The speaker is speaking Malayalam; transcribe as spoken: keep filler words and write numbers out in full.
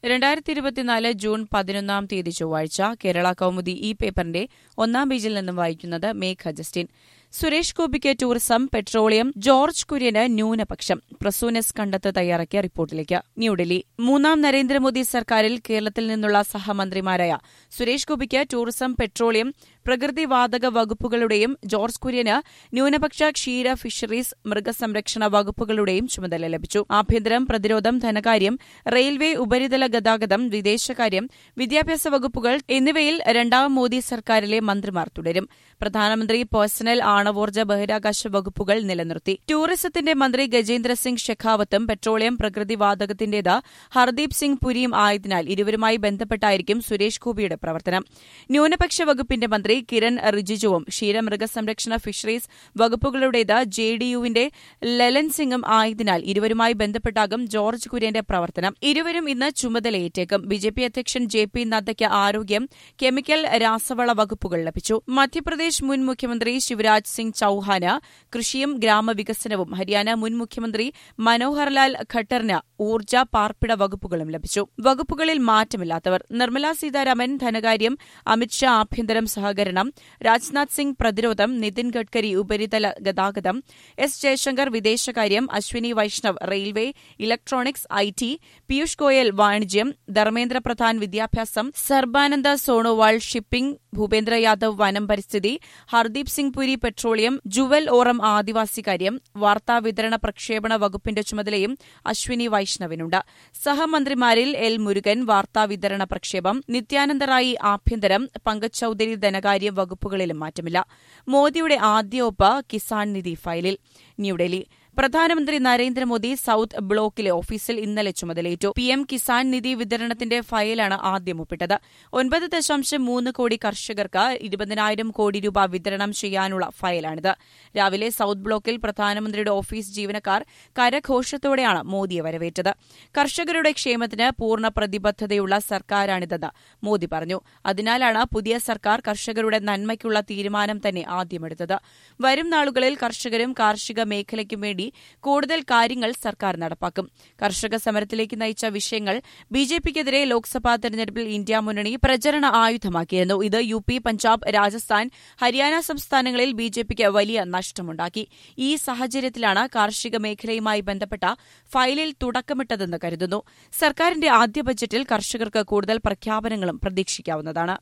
രണ്ടായിരത്തി ഇരുപത്തിനാല് ജൂൺ പതിനൊന്നാം തീയതി ചൊവ്വാഴ്ച കേരള കൗമുദി ഈ പേപ്പറിന്റെ ഒന്നാം പേജിൽ നിന്നും വായിക്കുന്നത് മേഘ ജസ്റ്റിൻ. സുരേഷ് ഗോപിക്ക് ടൂറിസം, പെട്രോളിയം, ജോർജ് കുര്യന് ന്യൂനപക്ഷം. പ്രസൂനസ് കണ്ടത്ത് തയ്യാറാക്കിയ റിപ്പോർട്ടിലേക്ക്. ന്യൂഡൽഹി. മൂന്നാം നരേന്ദ്രമോദി സർക്കാരിൽ കേരളത്തിൽ നിന്നുള്ള സഹമന്ത്രിമാരായ സുരേഷ് ഗോപിക്ക് ടൂറിസം, പെട്രോളിയം, പ്രകൃതിവാതക വകുപ്പുകളുടെയും ജോർജ് കുര്യന് ന്യൂനപക്ഷ, ക്ഷീര, ഫിഷറീസ്, മൃഗസംരക്ഷണ വകുപ്പുകളുടെയും ചുമതല ലഭിച്ചു. ആഭ്യന്തരം, പ്രതിരോധം, ധനകാര്യം, റെയിൽവേ, ഉപരിതല ഗതാഗതം, വിദേശകാര്യം, വിദ്യാഭ്യാസ വകുപ്പുകൾ എന്നിവയിൽ രണ്ടാം മോദി സർക്കാരിലെ മന്ത്രിമാർ തുടരും. പ്രധാനമന്ത്രി പേഴ്സണൽ, ആണവോർജ്ജ, ബഹിരാകാശ വകുപ്പുകൾ നിലനിർത്തി. ടൂറിസത്തിന്റെ മന്ത്രി ഗജേന്ദ്ര സിംഗ് ഷെഖാവത്തും പെട്രോളിയം, പ്രകൃതിവാതകത്തിന്റേത് ഹർദീപ് സിംഗ് പുരിയും ആയതിനാൽ ഇരുവരുമായി ബന്ധപ്പെട്ടായിരിക്കും സുരേഷ് ഗോപിയുടെ പ്രവർത്തനം. ന്യൂനപക്ഷ വകുപ്പിന്റെ മന്ത്രി കിരൺ റിജിജുവും ക്ഷീരമൃഗസംരക്ഷണ, ഫിഷറീസ് വകുപ്പുകളുടേത് ജെ ഡി യുവിന്റെ ലലൻ സിംഗും ആയതിനാൽ ഇരുവരുമായി ബന്ധപ്പെട്ടാകും ജോർജ് കുര്യന്റെ പ്രവർത്തനം. ഇരുവരും ഇന്ന് ചുമതലയേറ്റേക്കും. ബിജെപി അധ്യക്ഷൻ ജെ പി നദ്ദയ്ക്ക് ആരോഗ്യം, കെമിക്കൽ, രാസവള വകുപ്പുകൾ ലഭിച്ചു. മധ്യപ്രദേശ് മുൻ മുഖ്യമന്ത്രി ശിവരാജ് സിംഗ് ചൌഹാന് കൃഷിയും ഗ്രാമവികസനവും, ഹരിയാന മുൻ മുഖ്യമന്ത്രി മനോഹർലാൽ ഖട്ടറിന് ഊർജ്ജ, പാർപ്പിട വകുപ്പുകളും ലഭിച്ചു. വകുപ്പുകളിൽ മാറ്റമില്ലാത്തവർ: നിർമ്മല സീതാരാമൻ ധനകാര്യം, അമിത്ഷാ ആഭ്യന്തരം സഹകരണം, രാജ്നാഥ് സിംഗ് പ്രതിരോധം, നിതിൻ ഗഡ്കരി ഉപരിതല ഗതാഗതം, എസ് ജയശങ്കർ വിദേശകാര്യം, Ashwini Vaishnaw railway, electronics, I T, Piyush Goyal വാണിജ്യം, ധർമ്മേന്ദ്ര പ്രധാൻ വിദ്യാഭ്യാസം, സർബാനന്ദ സോണോവാൾ ഷിപ്പിംഗ്, ഭൂപേന്ദ്ര യാദവ് വനം പരിസ്ഥിതി, ഹർദീപ് സിംഗ് പുരി പെട്രോളിയം, ജുവൽ ഓറം ആദിവാസികാര്യം, വാർത്താവിതരണ പ്രക്ഷേപണ വകുപ്പിന്റെ ചുമതലയും അശ്വിനി വൈഷ്ണവിനുണ്ട്. സഹമന്ത്രിമാരിൽ എൽ മുരുകൻ വാർത്താവിതരണ പ്രക്ഷേപം, നിത്യാനന്ദ റായി ആഭ്യന്തരം, പങ്കജ് ചൌധരി ധനകാര്യ വകുപ്പുകളിലും മാറ്റമില്ല. മോദിയുടെ ആദ്യ ഒപ്പ് കിസാൻ നിധി ഫയലിൽ. ന്യൂഡൽഹി. പ്രധാനമന്ത്രി നരേന്ദ്രമോദി സൌത്ത് ബ്ലോക്കിലെ ഓഫീസിൽ ഇന്നലെ ചുമതലയേറ്റു. പിഎം കിസാൻ നിധി വിതരണത്തിന്റെ ഫയലാണ് ആദ്യം ഒപ്പിട്ടത്. ഒൻപത് ദശാംശം മൂന്ന് കോടി കർഷകർക്ക് ഇരുപതിനായിരം കോടി രൂപ വിതരണം ചെയ്യാനുള്ള ഫയലാണിത്. രാവിലെ സൌത്ത് ബ്ലോക്കിൽ പ്രധാനമന്ത്രിയുടെ ഓഫീസ് ജീവനക്കാർ കരഘോഷത്തോടെയാണ് മോദിയെ വരവേറ്റത്. കർഷകരുടെ ക്ഷേമത്തിന് പൂർണ്ണ പ്രതിബദ്ധതയുള്ള സർക്കാരാണിതെന്ന് മോദി പറഞ്ഞു. അതിനാലാണ് പുതിയ സർക്കാർ കർഷകരുടെ നന്മയ്ക്കുള്ള തീരുമാനം തന്നെ ആദ്യമെടുത്തത്. വരും നാളുകളിൽ കർഷകരും കാർഷിക മേഖലയ്ക്കും വേണ്ടി കൂടുതൽ കാര്യങ്ങൾ സർക്കാർ നടപ്പാക്കും. കർഷക സമരത്തിലേക്ക് നയിച്ച വിഷയങ്ങൾ ബിജെപിക്കെതിരെ ലോക്സഭാ തെരഞ്ഞെടുപ്പിൽ ഇന്ത്യ മുന്നണി പ്രചരണ ആയുധമാക്കിയിരുന്നു. ഇത് യു പി, പഞ്ചാബ്, രാജസ്ഥാൻ, ഹരിയാന സംസ്ഥാനങ്ങളിൽ ബിജെപിക്ക് വലിയ നഷ്ടമുണ്ടാക്കി. ഈ സാഹചര്യത്തിലാണ് കാർഷിക മേഖലയുമായി ബന്ധപ്പെട്ട ഫയലിൽ തുടക്കമിട്ടതെന്ന് കരുതുന്നു. സർക്കാരിന്റെ ആദ്യ ബജറ്റിൽ കർഷകർക്ക് കൂടുതൽ പ്രഖ്യാപനങ്ങളും പ്രതീക്ഷിക്കാവുന്നതാണ്.